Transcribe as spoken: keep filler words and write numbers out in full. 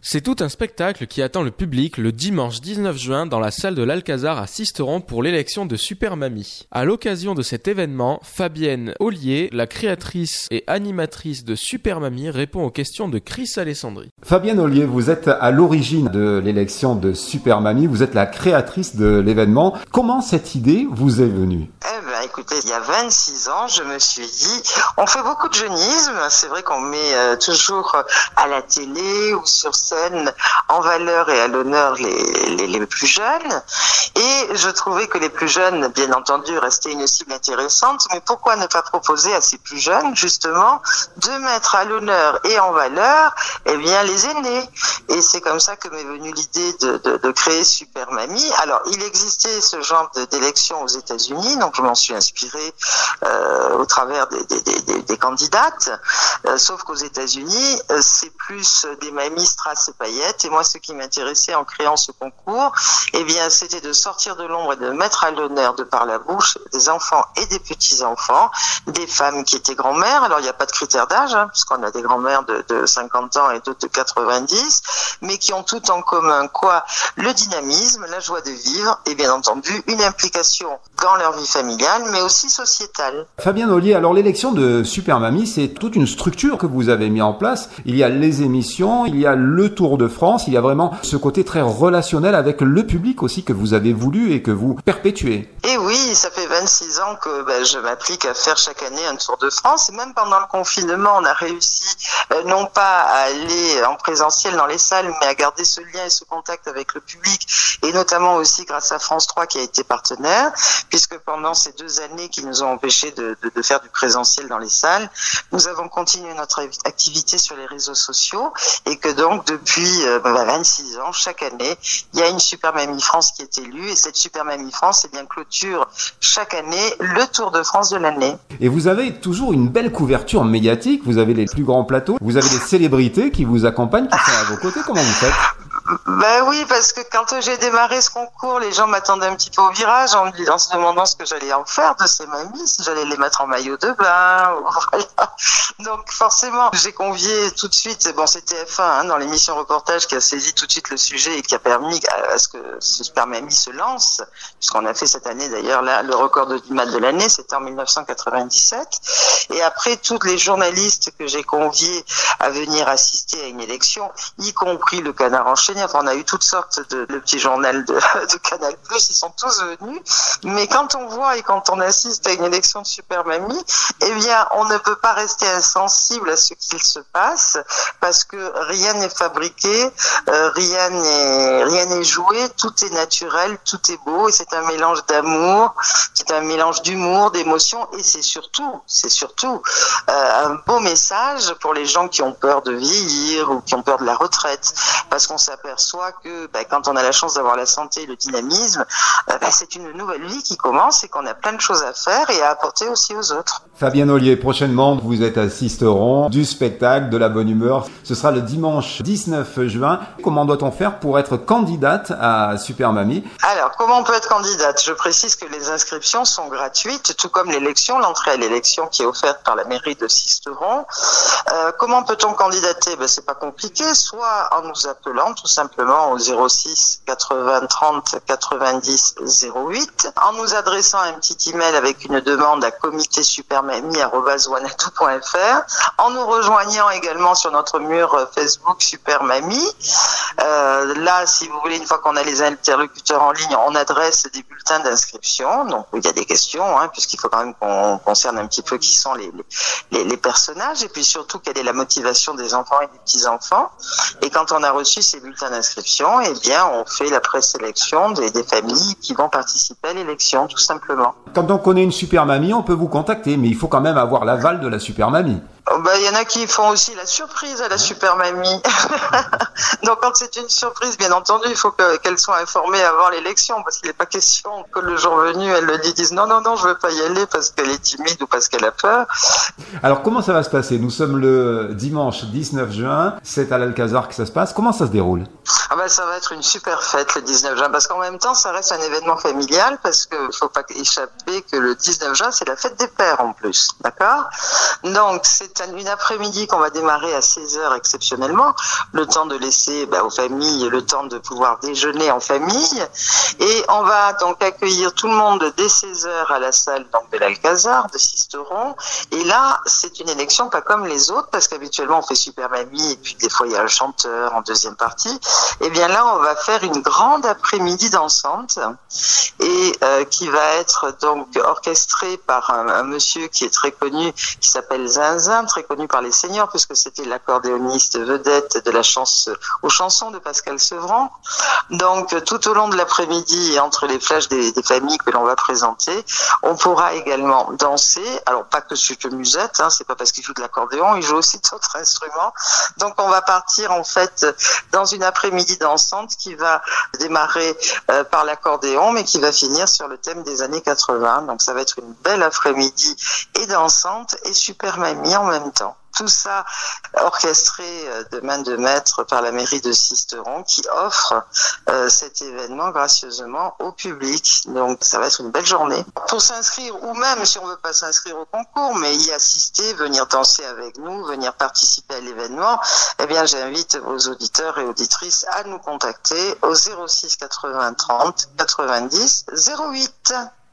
C'est tout un spectacle qui attend le public le dimanche dix-neuf juin dans la salle de l'Alcazar à Sisteron pour l'élection de Super Mamie. À l'occasion de cet événement, Fabienne Ollier, la créatrice et animatrice de Super Mamie, répond aux questions de Chris Alessandri. Fabienne Ollier, vous êtes à l'origine de l'élection de Super Mamie, vous êtes la créatrice de l'événement. Comment cette idée vous est venue ? Eh ben, écoutez, il y a vingt-six ans, je me suis dit, on fait beaucoup de jeunisme, c'est vrai qu'on met euh, toujours à la télé ou sur scène en valeur et à l'honneur les, les, les plus jeunes, et je trouvais que les plus jeunes, bien entendu, restaient une cible intéressante, mais pourquoi ne pas proposer à ces plus jeunes, justement, de mettre à l'honneur et en valeur, eh bien, les aînés. Et c'est comme ça que m'est venue l'idée de, de, de créer Super Mamie. Alors, il existait ce genre de, d'élection aux États-Unis, donc je m'en suis inspirée euh, au travers des, des, des, des candidates, euh, sauf qu'aux États-Unis, euh, c'est plus des mamies strass et paillettes, et moi ce qui m'intéressait en créant ce concours, eh bien c'était de sortir de l'ombre et de mettre à l'honneur de par la bouche des enfants et des petits-enfants, des femmes qui étaient grand-mères. Alors il n'y a pas de critère d'âge, hein, puisqu'on a des grand-mères de, de cinquante ans et d'autres de quatre-vingt-dix, mais qui ont tout en commun quoi? Le dynamisme, la joie de vivre et bien entendu une implication dans leur vie familiale, mais aussi sociétale. Fabienne Ollier, alors l'élection de Super Mamie, c'est toute une structure que vous avez mis en place. Il y a les émissions, il y a le Tour de France, il y a vraiment ce côté très relationnel avec le public aussi que vous avez voulu et que vous perpétuez. Et oui, ça fait vingt-six ans que ben, je m'applique à faire chaque année un Tour de France, et même pendant le confinement, on a réussi euh, non pas à aller en présentiel dans les salles, mais à garder ce lien et ce contact avec le public, et notamment aussi grâce à France trois qui a été partenaire, puisque pendant ces deux années qui nous ont empêchés de, de, de faire du présentiel dans les salles, nous avons continué notre activité sur les réseaux sociaux, et que donc depuis euh, ben, vingt-six ans, chaque année, il y a une Super Mamie France qui est élue, et cette Super Mamie France, eh bien, clôture chaque année le Tour de France de l'année. Et vous avez toujours une belle couverture médiatique, vous avez les plus grands plateaux, vous avez des célébrités qui vous accompagnent, qui sont à vos côtés. Comment vous faites ? Ben oui, parce que quand j'ai démarré ce concours, les gens m'attendaient un petit peu au virage en me en se demandant ce que j'allais en faire de ces mamies, si j'allais les mettre en maillot de bain, ou voilà. Donc forcément, j'ai convié tout de suite, bon c'était F un hein, dans l'émission reportage qui a saisi tout de suite le sujet et qui a permis à ce que Super Mamie se lance, puisqu'on a fait cette année d'ailleurs là le record de d'audimat de l'année, c'était en dix-neuf cent quatre-vingt-dix-sept. Et après, tous les journalistes que j'ai conviés à venir assister à une élection, y compris le Canard enchaîné, enfin on a eu toutes sortes de le petit journal de, de Canal plus, ils sont tous venus. Mais quand on voit et quand on assiste à une élection de Super Mamie, eh bien on ne peut pas rester insensible à ce qu'il se passe, parce que rien n'est fabriqué, euh, rien n'est rien n'est joué, tout est naturel, tout est beau, et c'est un mélange d'amour, c'est un mélange d'humour, d'émotion, et c'est surtout, c'est surtout euh, un beau message pour les gens qui ont peur de vieillir ou qui ont peur de la retraite, parce qu'on s'aperçoit que bah, quand on a la chance d'avoir la santé et le dynamisme, euh, bah, c'est une nouvelle vie qui commence et qu'on a plein de choses à faire et à apporter aussi aux autres. Fabienne Ollier, prochainement, vous êtes à Sisteron, du spectacle, de la bonne humeur. Ce sera le dimanche dix-neuf juin. Comment doit-on faire pour être candidate à Super Mamie ? Alors, comment on peut être candidate ? Je précise que les inscriptions sont gratuites, tout comme l'élection, l'entrée à l'élection qui est offerte par la mairie de Sisteron. Euh, comment peut-on candidater ? Ben, c'est pas compliqué, soit en nous appelant tout simplement au zéro six quatre-vingts trente quatre-vingt-dix zéro huit, en nous adressant un petit email avec une demande à comité supermamie arobase wanadoo point f r, en nous rejoignant également sur notre mur Facebook Super Mamie. Euh, là, si vous voulez, une fois qu'on a les interlocuteurs en ligne, on adresse des bulletins d'inscription, donc il y a des questions, hein, puisqu'il faut quand même qu'on concerne un petit peu qui sont les, les, les personnages, et puis surtout quelle est la motivation des enfants et des petits-enfants. Et quand on a reçu ces bulletins d'inscription, eh bien, on fait la présélection des, des familles qui vont participer à l'élection, tout simplement. Quand on connaît une Super Mamie, on peut vous contacter, mais il faut quand même avoir l'aval de la Super Mamie. Oh bah, y en a qui font aussi la surprise à la Super Mamie. Donc quand c'est une surprise, bien entendu, il faut que, qu'elles soient informées avant l'élection, parce qu'il n'est pas question que le jour venu, elles le disent non, non, non, je veux pas y aller parce qu'elle est timide ou parce qu'elle a peur. Alors comment ça va se passer ? Nous sommes le dimanche dix-neuf juin, c'est à l'Alcazar que ça se passe. Comment ça se déroule ? Ah bah, ça va être une super fête le dix-neuf juin, parce qu'en même temps, ça reste un événement familial, parce que faut pas échapper que le dix-neuf juin, c'est la fête des pères en plus, d'accord ? Donc c'est c'est une après-midi qu'on va démarrer à seize heures exceptionnellement, le temps de laisser bah, aux familles le temps de pouvoir déjeuner en famille. Et on va donc accueillir tout le monde dès seize heures à la salle donc, de l'Alcazar, de Sisteron. Et là, c'est une élection pas comme les autres, parce qu'habituellement on fait Super Mamie et puis des fois il y a un chanteur en deuxième partie. Et bien là, on va faire une grande après-midi dansante et euh, qui va être donc orchestrée par un, un monsieur qui est très connu, qui s'appelle Zinzin, très connu par les seniors, puisque c'était l'accordéoniste vedette de la chance aux chansons de Pascal Sevran. Donc tout au long de l'après-midi et entre les flashs des, des familles que l'on va présenter, on pourra également danser. Alors pas que sur le musette, hein, c'est pas parce qu'il joue de l'accordéon, il joue aussi d'autres instruments. Donc on va partir en fait dans une après-midi dansante qui va démarrer euh, par l'accordéon, mais qui va finir sur le thème des années quatre-vingts. Donc ça va être une belle après-midi et dansante et Super Mamie en même temps. Tout ça orchestré de main de maître par la mairie de Sisteron qui offre euh, cet événement gracieusement au public. Donc ça va être une belle journée. Pour s'inscrire, ou même si on veut pas s'inscrire au concours, mais y assister, venir danser avec nous, venir participer à l'événement, eh bien j'invite vos auditeurs et auditrices à nous contacter au zéro six quatre-vingts trente quatre-vingt-dix zéro huit.